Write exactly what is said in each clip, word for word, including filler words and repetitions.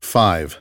Five.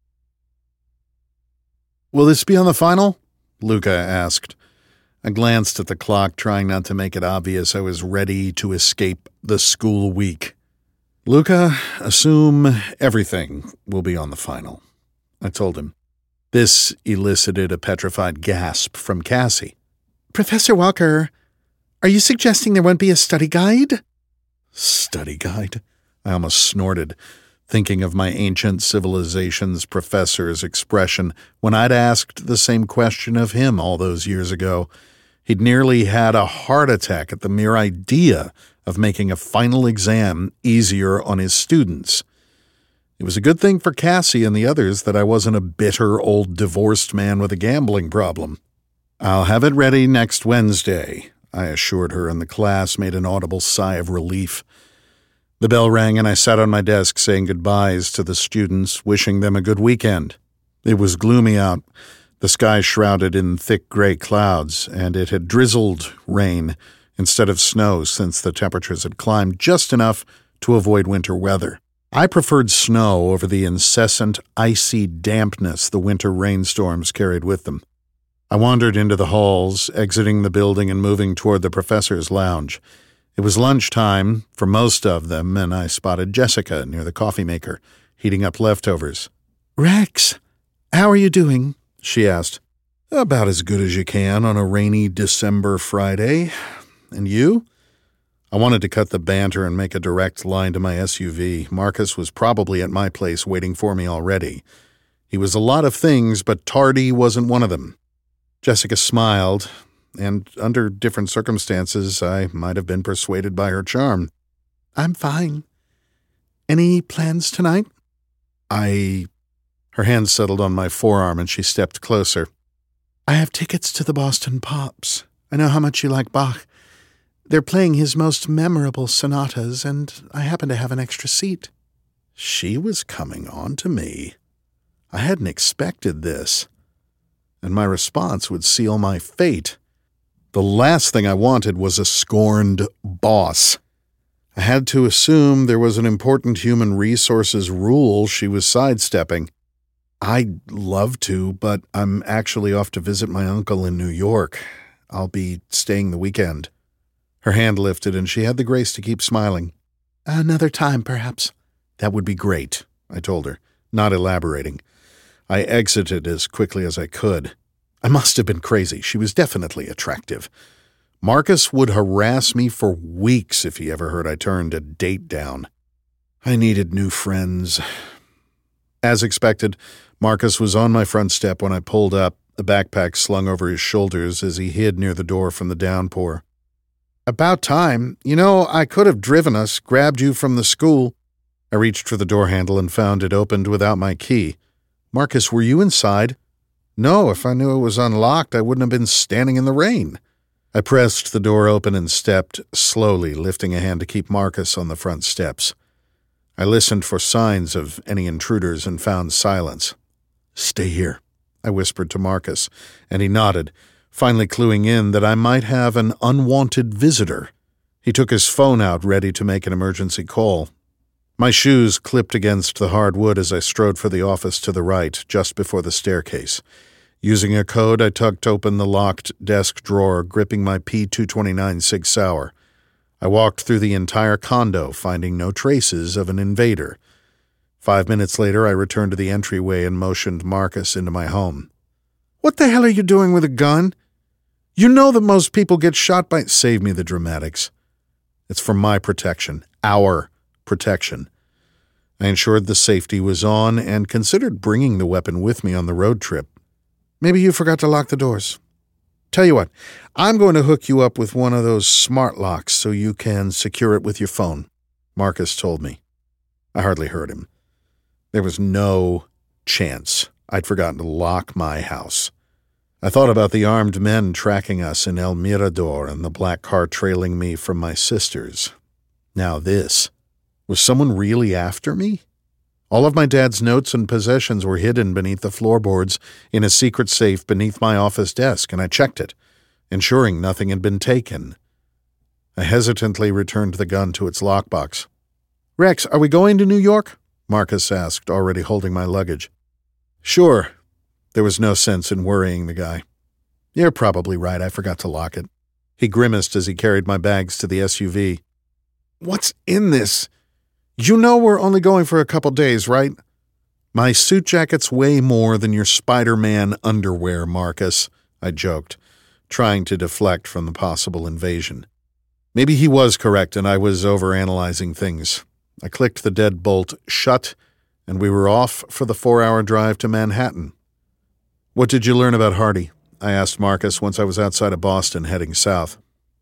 "Will this be on the final?" Luca asked. I glanced at the clock, trying not to make it obvious I was ready to escape the school week. "Luca, assume everything will be on the final," I told him. This elicited a petrified gasp from Cassie. "Professor Walker, are you suggesting there won't be a study guide?" Study guide? I almost snorted, thinking of my ancient civilization's professor's expression when I'd asked the same question of him all those years ago. He'd nearly had a heart attack at the mere idea of making a final exam easier on his students. It was a good thing for Cassie and the others that I wasn't a bitter old divorced man with a gambling problem. "I'll have it ready next Wednesday," I assured her, and the class made an audible sigh of relief. The bell rang and I sat on my desk saying goodbyes to the students, wishing them a good weekend. It was gloomy out, the sky shrouded in thick gray clouds, and it had drizzled rain instead of snow since the temperatures had climbed just enough to avoid winter weather. I preferred snow over the incessant, icy dampness the winter rainstorms carried with them. I wandered into the halls, exiting the building and moving toward the professor's lounge. It was lunchtime for most of them, and I spotted Jessica near the coffee maker, heating up leftovers. "Rex, how are you doing?" she asked. "About as good as you can on a rainy December Friday. And you?" I wanted to cut the banter and make a direct line to my S U V. Marcus was probably at my place waiting for me already. He was a lot of things, but tardy wasn't one of them. Jessica smiled, and under different circumstances, I might have been persuaded by her charm. "I'm fine. Any plans tonight?" I... Her hand settled on my forearm and she stepped closer. "I have tickets to the Boston Pops. I know how much you like Bach. They're playing his most memorable sonatas, and I happen to have an extra seat." She was coming on to me. I hadn't expected this, and my response would seal my fate. The last thing I wanted was a scorned boss. I had to assume there was an important human resources rule she was sidestepping. "I'd love to, but I'm actually off to visit my uncle in New York. I'll be staying the weekend." Her hand lifted, and she had the grace to keep smiling. "Another time, perhaps." "That would be great," I told her, not elaborating. I exited as quickly as I could. I must have been crazy. She was definitely attractive. Marcus would harass me for weeks if he ever heard I turned a date down. I needed new friends. As expected, Marcus was on my front step when I pulled up, a backpack slung over his shoulders as he hid near the door from the downpour. "About time. You know, I could have driven us, grabbed you from the school." I reached for the door handle and found it opened without my key. "Marcus, were you inside?" "No, if I knew it was unlocked, I wouldn't have been standing in the rain." I pressed the door open and stepped, slowly lifting a hand to keep Marcus on the front steps. I listened for signs of any intruders and found silence. "Stay here," I whispered to Marcus, and he nodded, finally cluing in that I might have an unwanted visitor. He took his phone out, ready to make an emergency call. My shoes clipped against the hard wood as I strode for the office to the right, just before the staircase. Using a code, I tucked open the locked desk drawer, gripping my P two twenty-nine Sig Sauer. I walked through the entire condo, finding no traces of an invader. Five minutes later, I returned to the entryway and motioned Marcus into my home. "What the hell are you doing with a gun? You know that most people get shot by—" "Save me the dramatics. It's for my protection, our protection." I ensured the safety was on and considered bringing the weapon with me on the road trip. "Maybe you forgot to lock the doors. Tell you what, I'm going to hook you up with one of those smart locks so you can secure it with your phone," Marcus told me. I hardly heard him. There was no chance I'd forgotten to lock my house. I thought about the armed men tracking us in El Mirador and the black car trailing me from my sister's. Now this. Was someone really after me? All of my dad's notes and possessions were hidden beneath the floorboards in a secret safe beneath my office desk, and I checked it, ensuring nothing had been taken. I hesitantly returned the gun to its lockbox. "Rex, are we going to New York?" Marcus asked, already holding my luggage. Sure. There was no sense in worrying the guy. You're probably right, I forgot to lock it. He grimaced as he carried my bags to the S U V. What's in this? You know we're only going for a couple days, right? My suit jacket's way more than your Spider-Man underwear, Marcus, I joked, trying to deflect from the possible invasion. Maybe he was correct and I was overanalyzing things. I clicked the deadbolt shut, and we were off for the four-hour drive to Manhattan. What did you learn about Hardy? I asked Marcus once I was outside of Boston heading south.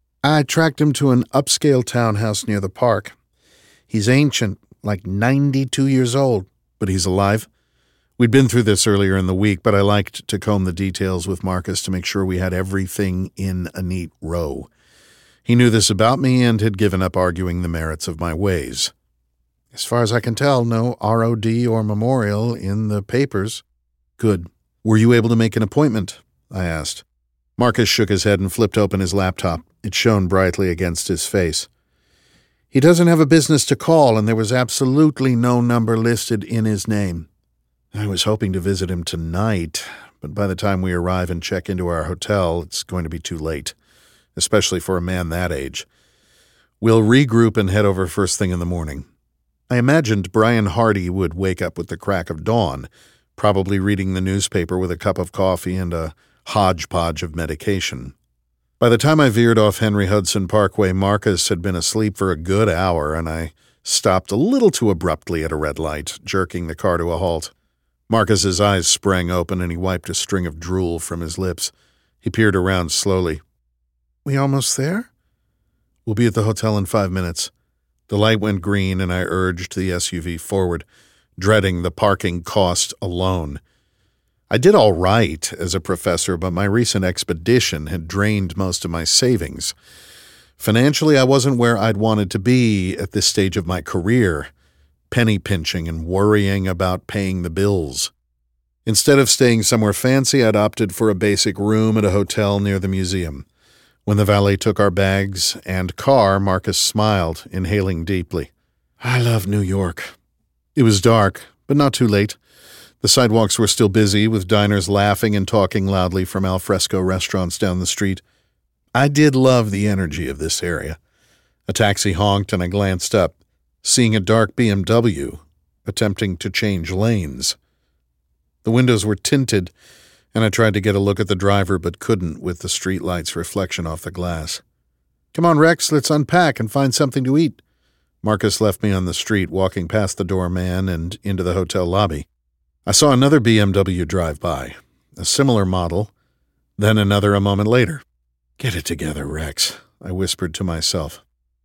I tracked him to an upscale townhouse near the park. He's ancient, like ninety-two years old, but he's alive. We'd been through this earlier in the week, but I liked to comb the details with Marcus to make sure we had everything in a neat row. He knew this about me and had given up arguing the merits of my ways. As far as I can tell, no R O D or memorial in the papers. Good. Were you able to make an appointment? I asked. Marcus shook his head and flipped open his laptop. It shone brightly against his face. He doesn't have a business to call, and there was absolutely no number listed in his name. I was hoping to visit him tonight, but by the time we arrive and check into our hotel, it's going to be too late, especially for a man that age. We'll regroup and head over first thing in the morning. I imagined Brian Hardy would wake up with the crack of dawn, probably reading the newspaper with a cup of coffee and a hodgepodge of medication. By the time I veered off Henry Hudson Parkway, Marcus had been asleep for a good hour, and I stopped a little too abruptly at a red light, jerking the car to a halt. Marcus's eyes sprang open, and he wiped a string of drool from his lips. He peered around slowly. We almost there? We'll be at the hotel in five minutes. The light went green, and I urged the S U V forward, dreading the parking cost alone. I did all right as a professor, but my recent expedition had drained most of my savings. Financially, I wasn't where I'd wanted to be at this stage of my career, penny pinching and worrying about paying the bills. Instead of staying somewhere fancy, I'd opted for a basic room at a hotel near the museum. When the valet took our bags and car, Marcus smiled, inhaling deeply. I love New York. It was dark, but not too late. The sidewalks were still busy, with diners laughing and talking loudly from al fresco restaurants down the street. I did love the energy of this area. A taxi honked and I glanced up, seeing a dark B M W attempting to change lanes. The windows were tinted, and I tried to get a look at the driver but couldn't with the streetlight's reflection off the glass. Come on, Rex, let's unpack and find something to eat. Marcus left me on the street, walking past the doorman and into the hotel lobby. I saw another B M W drive by, a similar model, then another a moment later. Get it together, Rex, I whispered to myself.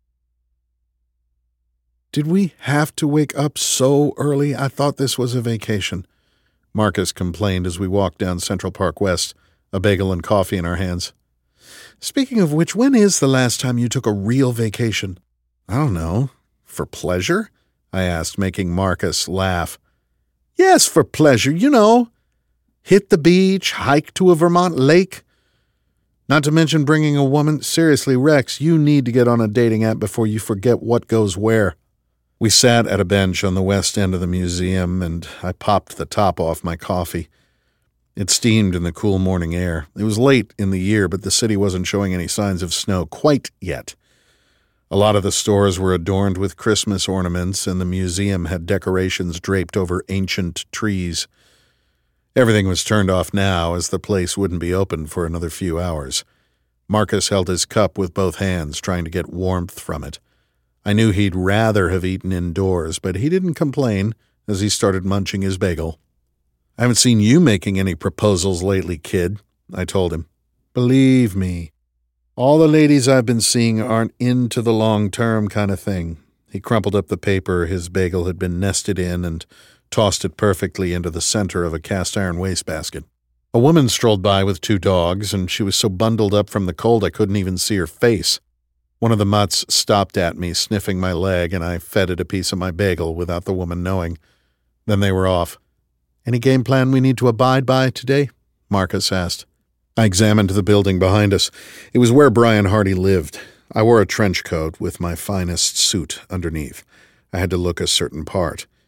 Did we have to wake up so early? I thought this was a vacation. Marcus complained as we walked down Central Park West, a bagel and coffee in our hands. Speaking of which, when is the last time you took a real vacation? I don't know. For pleasure? I asked, making Marcus laugh. Yes, for pleasure, you know. Hit the beach, hike to a Vermont lake. Not to mention bringing a woman. Seriously, Rex, you need to get on a dating app before you forget what goes where. We sat at a bench on the west end of the museum, and I popped the top off my coffee. It steamed in the cool morning air. It was late in the year, but the city wasn't showing any signs of snow quite yet. A lot of the stores were adorned with Christmas ornaments, and the museum had decorations draped over ancient trees. Everything was turned off now, as the place wouldn't be open for another few hours. Marcus held his cup with both hands, trying to get warmth from it. I knew he'd rather have eaten indoors, but he didn't complain as he started munching his bagel. I haven't seen you making any proposals lately, kid, I told him. Believe me. All the ladies I've been seeing aren't into the long-term kind of thing. He crumpled up the paper his bagel had been nested in and tossed it perfectly into the center of a cast-iron wastebasket. A woman strolled by with two dogs, and she was so bundled up from the cold I couldn't even see her face. One of the mutts stopped at me, sniffing my leg, and I fed it a piece of my bagel without the woman knowing. Then they were off. Any game plan we need to abide by today? Marcus asked. I examined the building behind us. It was where Brian Hardy lived. I wore a trench coat with my finest suit underneath. I had to look a certain part.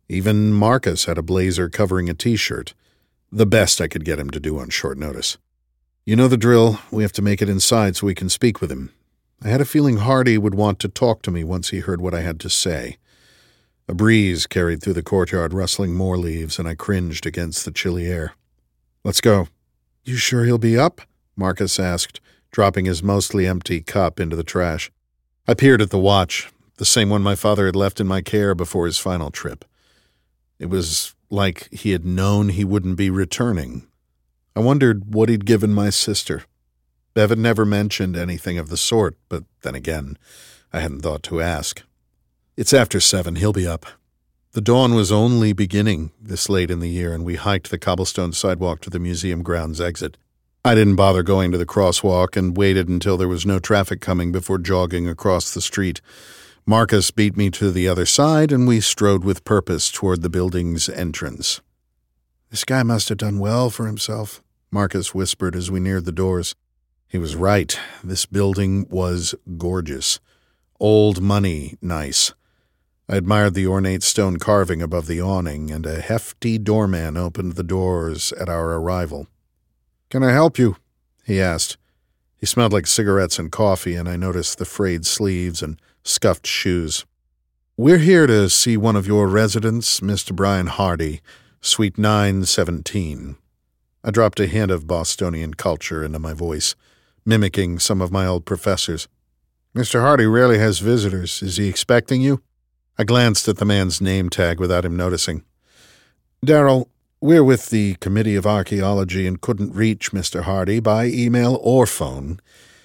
Even Marcus had a blazer covering a t-shirt, the best I could get him to do on short notice. You know the drill. We have to make it inside so we can speak with him. I had a feeling Hardy would want to talk to me once he heard what I had to say. A breeze carried through the courtyard, rustling more leaves, and I cringed against the chilly air. Let's go. You sure he'll be up? Marcus asked, dropping his mostly empty cup into the trash. I peered at the watch, the same one my father had left in my care before his final trip. It was like he had known he wouldn't be returning. I wondered what he'd given my sister. Bev had never mentioned anything of the sort, but then again, I hadn't thought to ask. It's after seven. He'll be up. The dawn was only beginning this late in the year, and we hiked the cobblestone sidewalk to the museum grounds exit. I didn't bother going to the crosswalk and waited until there was no traffic coming before jogging across the street. Marcus beat me to the other side, and we strode with purpose toward the building's entrance. This guy must have done well for himself, Marcus whispered as we neared the doors. He was right. This building was gorgeous. Old money nice. I admired the ornate stone carving above the awning, and a hefty doorman opened the doors at our arrival. "Can I help you?" he asked. He smelled like cigarettes and coffee, and I noticed the frayed sleeves and scuffed shoes. "We're here to see one of your residents, Mister Brian Hardy, Suite nine seventeen. I dropped a hint of Bostonian culture into my voice, mimicking some of my old professors. "Mister Hardy rarely has visitors. Is he expecting you?" I glanced at the man's name tag without him noticing. "Darrell, we're with the Committee of Archaeology and couldn't reach Mister Hardy by email or phone.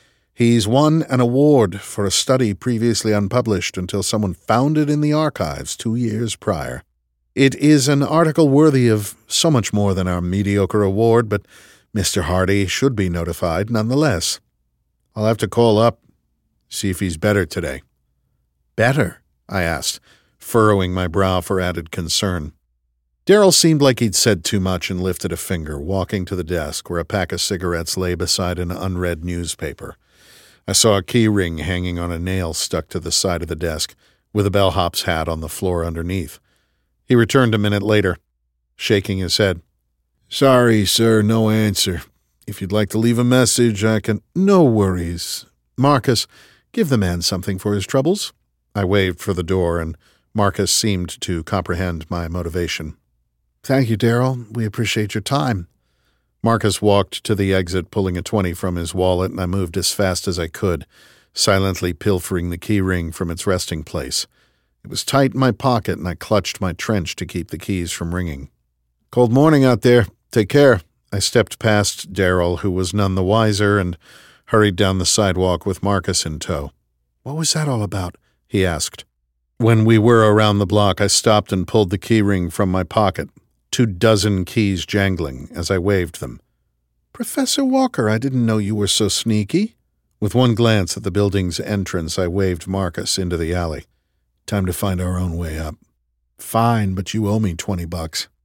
He's won an award for a study previously unpublished until someone found it in the archives two years prior. It is an article worthy of so much more than our mediocre award, but Mister Hardy should be notified nonetheless. I'll have to call up, see if he's better today." "Better?" I asked, furrowing my brow for added concern. Darrell seemed like he'd said too much and lifted a finger, walking to the desk where a pack of cigarettes lay beside an unread newspaper. I saw a key ring hanging on a nail stuck to the side of the desk, with a bellhop's hat on the floor underneath. He returned a minute later, shaking his head. "Sorry, sir, no answer. If you'd like to leave a message, I can—" "No worries. Marcus, give the man something for his troubles." I waved for the door, and Marcus seemed to comprehend my motivation. "Thank you, Darrell. We appreciate your time." Marcus walked to the exit, pulling a twenty from his wallet, and I moved as fast as I could, silently pilfering the key ring from its resting place. It was tight in my pocket, and I clutched my trench to keep the keys from ringing. "Cold morning out there. Take care." I stepped past Darrell, who was none the wiser, and hurried down the sidewalk with Marcus in tow. "What was that all about?" he asked. When we were around the block, I stopped and pulled the key ring from my pocket, two dozen keys jangling as I waved them. "Professor Walker, I didn't know you were so sneaky." With one glance at the building's entrance, I waved Marcus into the alley. "Time to find our own way up." "Fine, but you owe me twenty bucks."